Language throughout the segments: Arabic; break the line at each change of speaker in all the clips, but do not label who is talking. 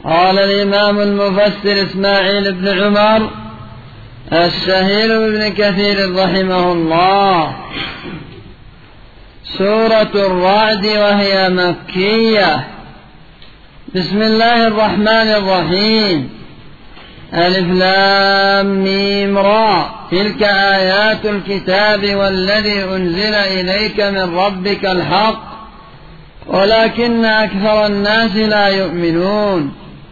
قال الإمام المفسر إسماعيل بن عمر الشهير بن كثير رحمه الله: سورة الرعد وهي مكية. بسم الله الرحمن الرحيم. ألف لام ميم را، تلك آيات الكتاب والذي أنزل إليك من ربك الحق ولكن أكثر الناس لا يؤمنون.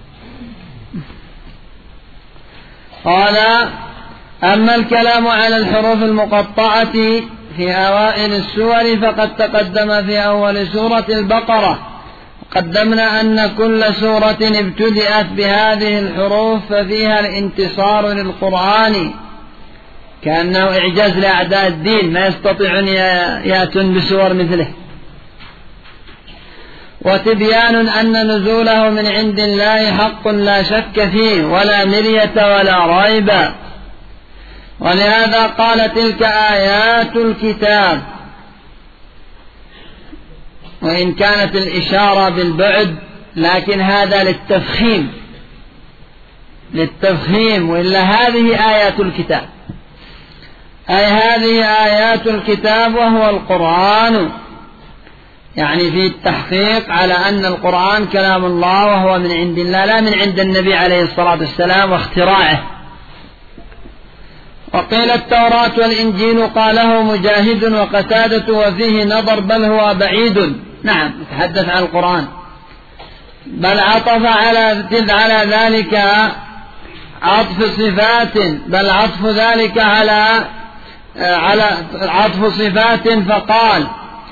قال: أما الكلام على الحروف المقطعة في أوائل السور فقد تقدم في أول سورة البقرة. قدمنا أن كل سورة ابتدأت بهذه الحروف ففيها الانتصار للقرآن، كأنه إعجاز لأعداء الدين ما يستطيعون يأتون بسور مثله، وتبيان أن نزوله من عند الله حق لا شك فيه ولا مرية ولا ريب. ولهذا قال: تلك آيات الكتاب، وإن كانت الإشارة بالبعد لكن هذا للتفخيم، وإلا هذه آيات الكتاب، أي هذه آيات الكتاب وهو القرآن، يعني في التحقيق على أن القرآن كلام الله وهو من عند الله لا من عند النبي عليه الصلاة والسلام واختراعه. وقيل التوراة والإنجيل قاله مجاهد وقتادة وفيه نظر، بل هو بعيد، نعم يتحدث عن القرآن، بل عطف على ذلك عطف صفات، بل عطف ذلك على عطف صفات، فقال: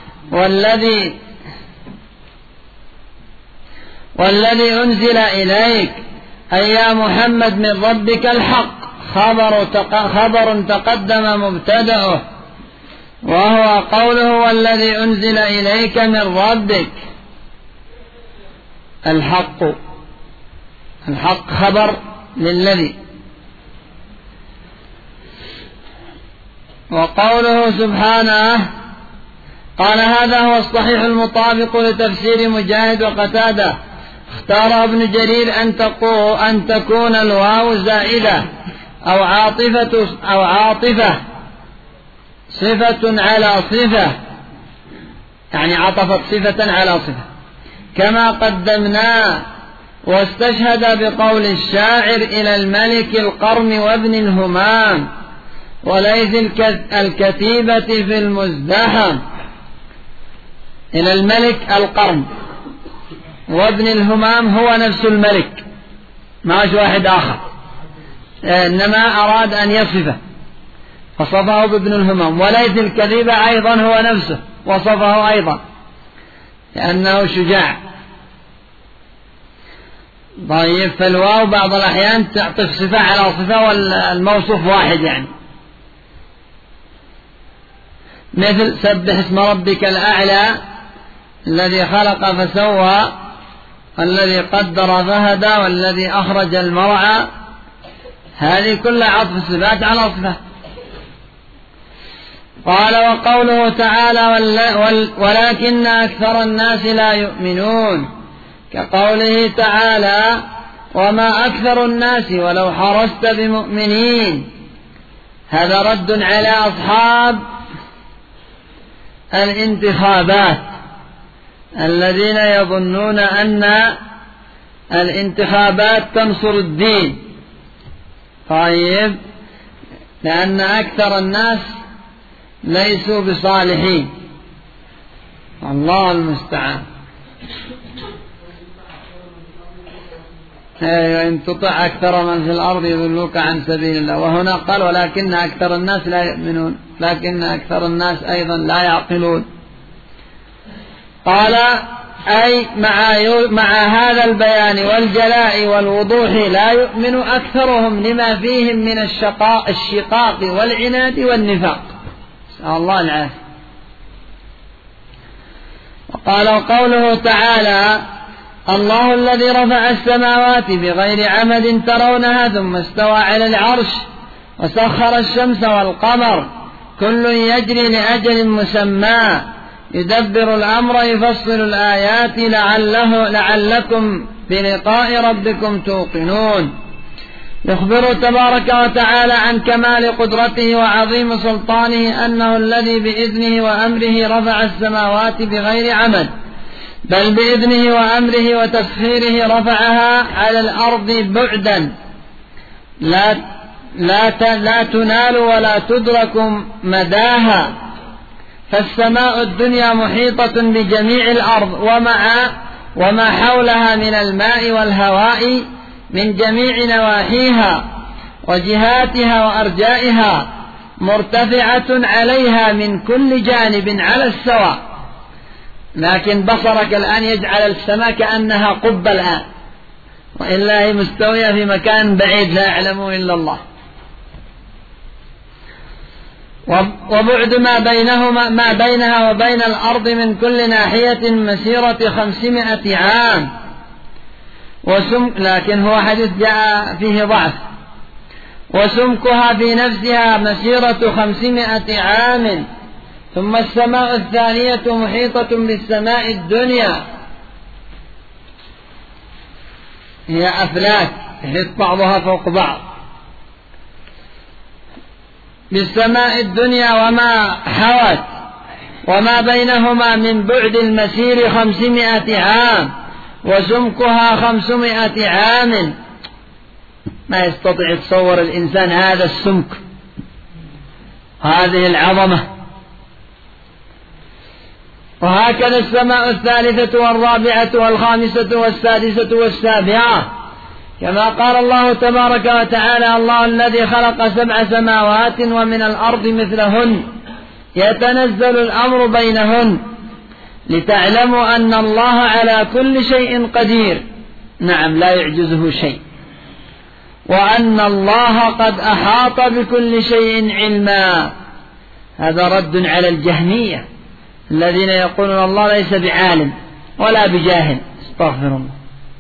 والذي أنزل إليك أي يا محمد من ربك الحق، خبر تقدم مبتدأه، وهو قوله: والذي أنزل إليك من ربك الحق خبر للذي. وقوله سبحانه قال: هذا هو الصحيح المطابق لتفسير مجاهد وقتادة. اختار ابن جرير أن تكون الواو زائدة أو عاطفة صفة على صفة، يعني عطفت صفة على صفة كما قدمنا. واستشهد بقول الشاعر: إلى الملك القرن وابن الهمام وليث الكتيبة في المزدحم. إلى الملك القرن وابن الهمام هو نفس الملك، ماش واحد آخر، إنما أراد أن يصفه فصفه بابن الهمام. وليث الكتيبة أيضا هو نفسه وصفه أيضا لأنه شجاع. طيب، فالواو بعض الأحيان تعطف صفة على صفة والموصوف واحد، يعني مثل سبح اسم ربك الأعلى الذي خلق فسوى الذي قدر فهدى والذي أخرج المرعى، هذه كلها عطف صفات على صفة. قال: وقوله تعالى: ولكن أكثر الناس لا يؤمنون، كقوله تعالى: وما أكثر الناس ولو حرصت بمؤمنين. هذا رد على أصحاب الانتخابات الذين يظنون أن الانتخابات تنصر الدين. طيب، لأن أكثر الناس ليسوا بصالحين، الله المستعان. إن تطع أكثر من في الأرض يضلوك عن سبيل الله. وهنا قال: ولكن أكثر الناس لا يؤمنون، لكن أكثر الناس أيضا لا يعقلون. قال: أي مع هذا البيان والجلاء والوضوح لا يؤمن أكثرهم لما فيهم من الشقاق والعناد والنفاق، نسأل الله العافية. وقال: قوله تعالى: الله الذي رفع السماوات بغير عمد ترونها ثم استوى على العرش وسخر الشمس والقمر كل يجري لأجل مسمى يدبر الأمر يفصل الآيات لعلكم بلقاء ربكم توقنون. يخبر تبارك وتعالى عن كمال قدرته وعظيم سلطانه أنه الذي بإذنه وأمره رفع السماوات بغير عمد، بل بإذنه وأمره وتسخيره رفعها على الأرض بعدا لا تنال ولا تدرك مداها. فالسماء الدنيا محيطة بجميع الأرض وما حولها من الماء والهواء من جميع نواحيها وجهاتها وأرجائها، مرتفعة عليها من كل جانب على السواء. لكن بصرك الآن يجعل السماء كأنها قبة الآن، وإلا هي مستوية في مكان بعيد لا يعلمه إلا الله. وبعد ما بينها وبين الأرض من كل ناحية مسيرة 500 عام. لكن هو حديث جاء فيه ضعف. وسمكها في نفسها مسيرة 500 عام. ثم السماء الثانية محيطة بالسماء الدنيا، هي أفلاك يحيط بعضها فوق بعض بالسماء الدنيا وما حوت، وما بينهما من بعد المسير 500 عام، وسمكها 500 عام. ما يستطيع يتصور الإنسان هذا السمك، هذه العظمة. وهكذا السماء الثالثة والرابعة والخامسة والسادسة والسابعة، كما قال الله تبارك وتعالى: الله الذي خلق 7 سماوات ومن الأرض مثلهن يتنزل الأمر بينهن لتعلموا أن الله على كل شيء قدير، نعم لا يعجزه شيء، وأن الله قد أحاط بكل شيء علما. هذا رد على الجهمية الذين يقولون الله ليس بعالم ولا بجاهل، استغفر الله.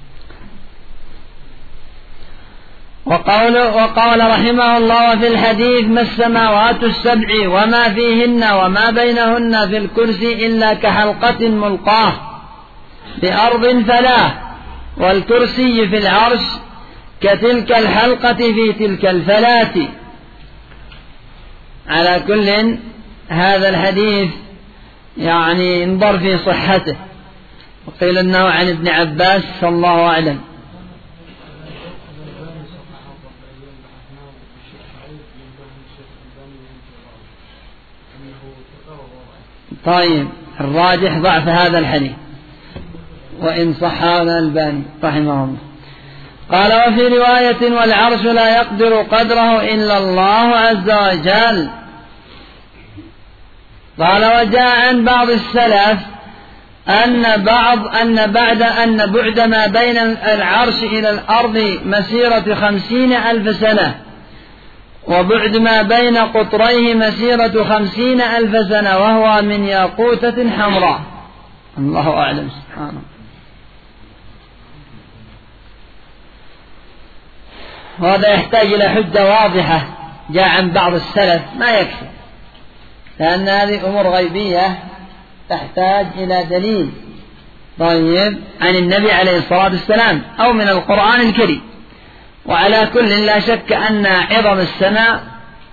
وقال رحمه الله في الحديث: ما السماوات السبع وما فيهن وما بينهن في الكرسي إلا كحلقة ملقاة بأرض فلاة، والكرسي في العرش كتلك الحلقة في تلك الفلاة. على كل هذا الحديث يعني انظر في صحته، وقيل أنه عن ابن عباس الله أعلم. طيب، الراجح ضعف هذا الحديث، وإن صح هذا الألباني رحمه الله. قال: وفي رواية: والعرش لا يقدر قدره إلا الله عز وجل. قال: وجاء عن بعض السلف أن بعد ما بين العرش إلى الأرض مسيرة 50,000 سنة، وبعد ما بين قطريه مسيرة 50,000 سنة، وهو من ياقوتة حمراء. الله أعلم سبحانه. وهذا يحتاج إلى حجة واضحة جاء عن بعض السلف، ما يكفي، لأن هذه أمور غيبية تحتاج إلى دليل. طيب، عن النبي عليه الصلاة والسلام أو من القرآن الكريم. وعلى كل لا شك أن عظم السماء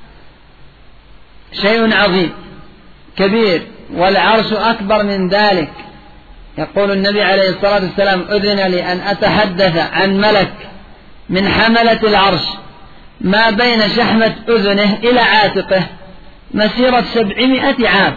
شيء عظيم كبير، والعرش أكبر من ذلك. يقول النبي عليه الصلاة والسلام: أذن لي أن أتحدث عن ملك من حملة العرش ما بين شحمة أذنه إلى عاتقه مسيرة 700 عام.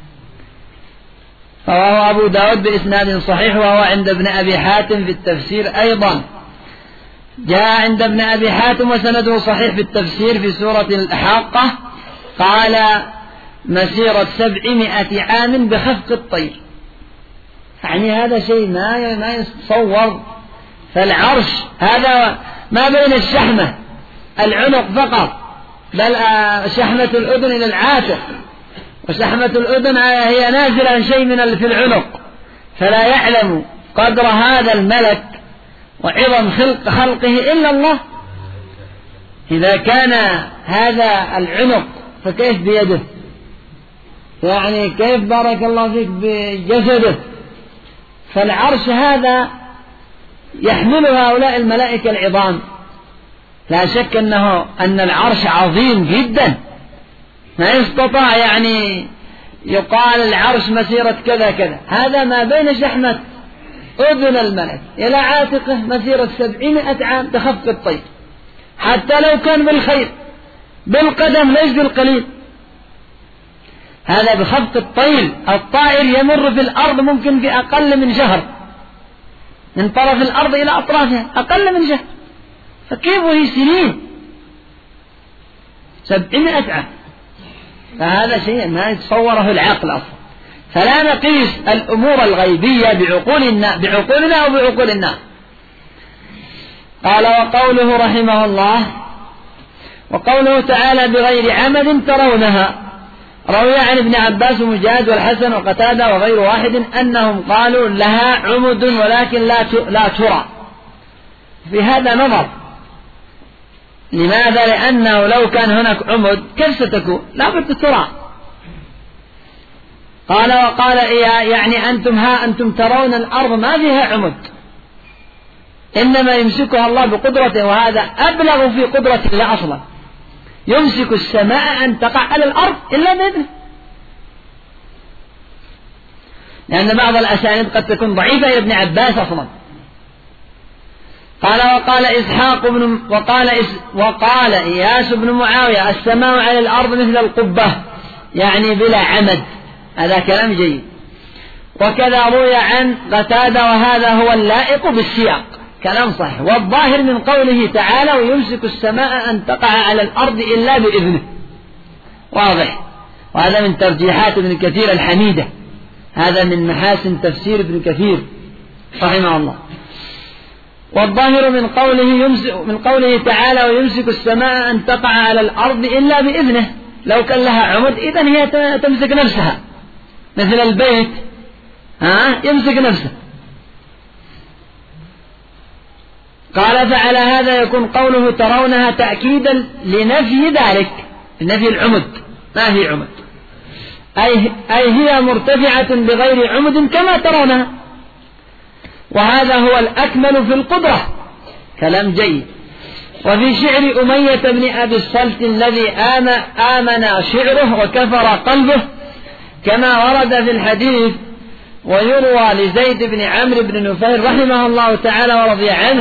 رواه أبو داود بإسناد صحيح، وهو عند ابن أبي حاتم في التفسير أيضا. جاء عند ابن أبي حاتم وسنده صحيح في التفسير في سورة الحاقة، قال: مسيرة 700 عام بخفق الطير. يعني هذا شيء ما يتصور. فالعرش هذا ما بين الشحمة العنق فقط، بل شحمة الأذن إلى العاتق، وشحمة الأذن هي نازلة عن شيء من في العنق، فلا يعلم قدر هذا الملك وعظم خلقه إلا الله. إذا كان هذا العنق فكيف بيده؟ يعني كيف بارك الله فيك بجسده. فالعرش هذا يحمل هؤلاء الملائكة العظام، لا شك أن العرش عظيم جدا، ما يستطاع يعني يقال العرش مسيرة كذا كذا، هذا ما بين شحمة أذن الملك إلى عاتقه مسيرة 700 عام بخفق الطير، حتى لو كان بالخير بالقدم ليس بالقليل. هذا بخفق الطير، الطائر يمر في الأرض ممكن في أقل من شهر، من طرف الأرض إلى أطرافها أقل من شهر، فكيف وهي سنين 700 عام؟ فهذا شيء ما يتصوره العقل أصلا. فلا نقيس الأمور الغيبية بعقولنا أو بعقول الناس. قال وقوله رحمه الله: وقوله تعالى بغير عمد ترونها، روي عن ابن عباس ومجاهد والحسن وقتادة وغير واحد أنهم قالوا لها عمد ولكن لا ترى. في هذا نظر. لماذا؟ لأنه لو كان هناك عمد كيف ستكون؟ لا بد ترى. قال وقال يعني أنتم ترون الأرض ما فيها عمد، إنما يمسكها الله بقدرته، وهذا أبلغ في قدرة الله أصلا. يمسك السماء أن تقع على الأرض إلا بإذنه، لأن بعض الأسانيد قد تكون ضعيفة يا ابن عباس أصلا. قال وقال إسحاق وقال إياس بن معاوية: السماء على الأرض مثل القبة، يعني بلا عمد. هذا كلام جيد. وكذا روي عن قتادة، وهذا هو اللائق بالسياق، كلام صحيح. والظاهر من قوله تعالى: ويمسك السماء أن تقع على الأرض إلا بإذنه، واضح. وهذا من ترجيحات ابن كثير الحميدة، هذا من محاسن تفسير ابن كثير رحمه الله. والظاهر من قوله تعالى: ويمسك السماء أن تقع على الأرض إلا بإذنه. لو كان لها عمد إذن هي تمسك نفسها، مثل البيت يمسك نفسه. قال: فعلى هذا يكون قوله ترونها تأكيدا لنفي ذلك، لنفي العمد، ما في عمد، أي هي مرتفعة بغير عمد كما ترونها، وهذا هو الأكمل في القدرة. كلام جيد. وفي شعر أمية بن أبي الصلت الذي آمن شعره وكفر قلبه كما ورد في الحديث، ويروى لزيد بن عمرو بن نفيل رحمه الله تعالى ورضي عنه: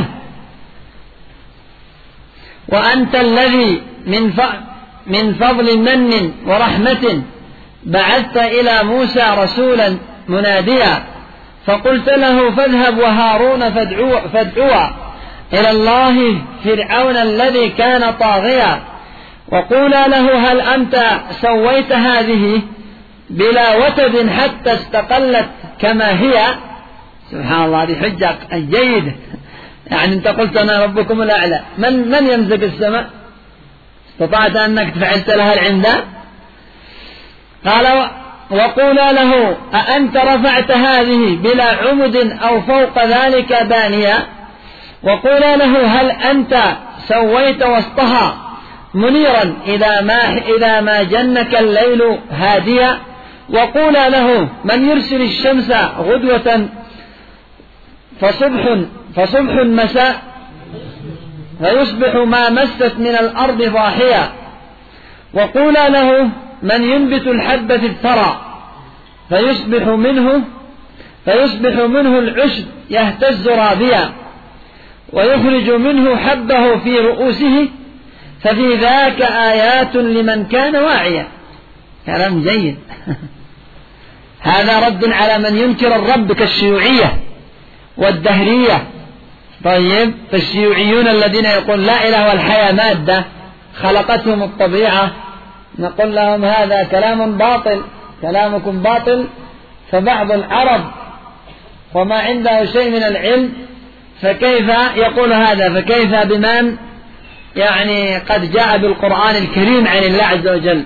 وأنت الذي من فضل من ورحمة بعثت إلى موسى رسولا مناديا، فقلت له: فاذهب وهارون فادعوا إلى الله فرعون الذي كان طاغيا، وقولا له: هل أنت سويت هذه بلا وتد حتى استقلت كما هي. سبحان الله، هذه حجة جيدة. يعني أنت قلت: أنا ربكم الأعلى، من يمسك السماء؟ استطعت أنك فعلت لها العمدان؟ قال: وقولا له: أأنت رفعت هذه بلا عمد أو فوق ذلك بانيا، وقولا له: هل أنت سويت وسطها منيرا إذا ما جنك الليل هاديا، وقولا له: من يرسل الشمس غدوة فصبح مساء فيصبح ما مست من الأرض ضاحيا، وقولا له: من ينبت الحب في الثرى فيصبح منه العشب يهتز رابيا، ويخرج منه حبه في رؤوسه، ففي ذاك آيات لمن كان واعيا. كلام جيد. هذا رد على من ينكر الرب كالشيوعية والدهرية. طيب، فالشيوعيون الذين يقول لا إله والحياة مادة خلقتهم الطبيعة، نقول لهم: هذا كلام باطل، كلامكم باطل. فبعض العرب وما عنده شيء من العلم فكيف يقول هذا؟ فكيف بمن يعني قد جاء بالقرآن الكريم عن الله عز وجل.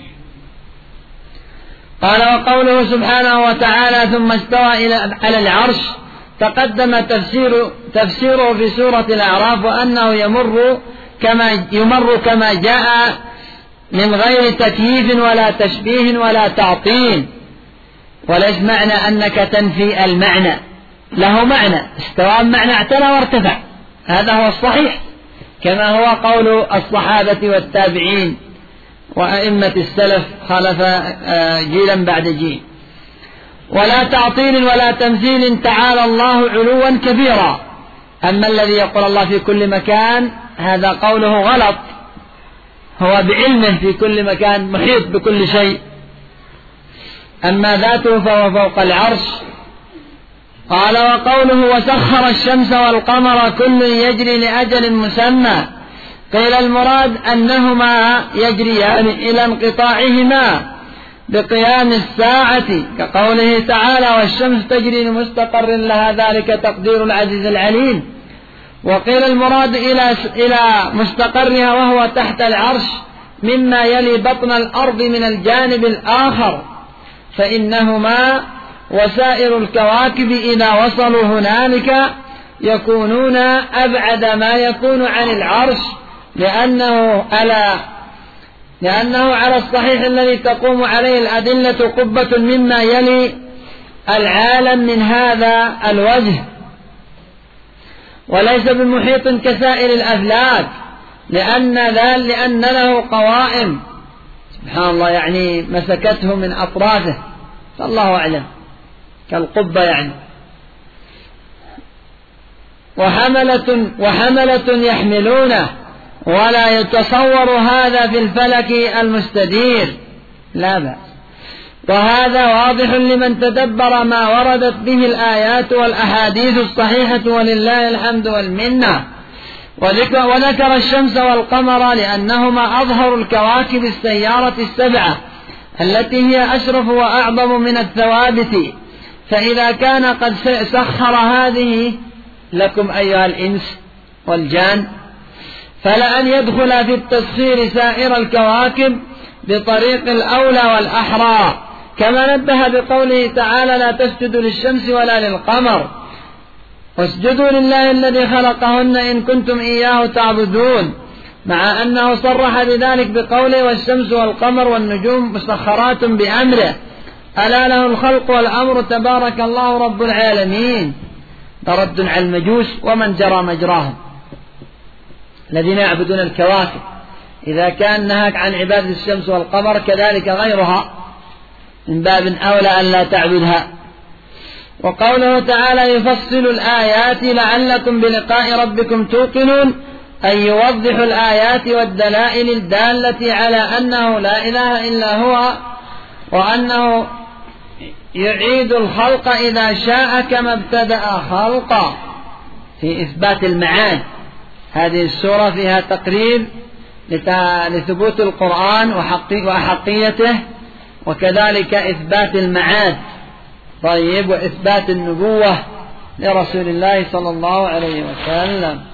قال: وقوله سبحانه وتعالى: ثم استوى على العرش، تقدم تفسيره في سورة الأعراف، وأنه يمر كما جاء من غير تكييف ولا تشبيه ولا تعطيل. وليس معنى أنك تنفي المعنى، له معنى، استوى بمعنى اعتلى وارتفع، هذا هو الصحيح، كما هو قول الصحابة والتابعين وأئمة السلف خلف جيلا بعد جيل. ولا تعطيل ولا تمثيل، تعالى الله علوا كبيرا. أما الذي يقول الله في كل مكان هذا قوله غلط، هو بعلمه في كل مكان محيط بكل شيء. أما ذاته فهو فوق العرش. قال وقوله وسخر الشمس والقمر كل يجري لأجل مسمى، قيل المراد أنهما يجريان إلى انقطاعهما بقيام الساعة، كقوله تعالى والشمس تجري لمستقر لها ذلك تقدير العزيز العليم. وقيل المراد إلى مستقرها وهو تحت العرش مما يلي بطن الأرض من الجانب الآخر، فإنهما وسائر الكواكب إذا وصلوا هنالك يكونون أبعد ما يكون عن العرش، لأنه على الصحيح الذي تقوم عليه الأدلة قبة مما يلي العالم من هذا الوجه، وليس بمحيط كسائر الأفلاك، لأن له قوائم سبحان الله، يعني مسكته من أطرافه، فالله أعلم، كالقبة يعني. وحملة يحملونه، ولا يتصور هذا في الفلك المستدير، لا بأس. وهذا واضح لمن تدبر ما وردت به الآيات والأحاديث الصحيحة، ولله الحمد والمنة. وذكر الشمس والقمر لأنهما أظهر الكواكب السيارة السبعة التي هي أشرف وأعظم من الثوابت. فإذا كان قد سخر هذه لكم أيها الإنس والجان، فلأن يدخل في التسخير سائر الكواكب بطريق الأولى والأحرى، كما نبه بقوله تعالى لا تسجدوا للشمس ولا للقمر واسجدوا لله الذي خلقهن إن كنتم إياه تعبدون، مع أنه صرح بذلك بقوله والشمس والقمر والنجوم مسخرات بأمره ألا له الخلق والأمر تبارك الله رب العالمين. رد على المجوس ومن جرى مجراهم الذين يعبدون الكواكب. إذا كان نهاك عن عبادة الشمس والقمر كذلك غيرها من باب أولى أن لا تعبدها. وقوله تعالى يفصل الآيات لعلكم بلقاء ربكم توقنون، أي يوضح الآيات والدلائل الدالة على أنه لا إله إلا هو، وأنه يعيد الخلق إذا شاء كما ابتدأ خلقا، في إثبات المعاد. هذه السورة فيها تقرير لثبوت القرآن وحقيته، وكذلك إثبات المعاد طيب، وإثبات النبوة لرسول الله صلى الله عليه وسلم.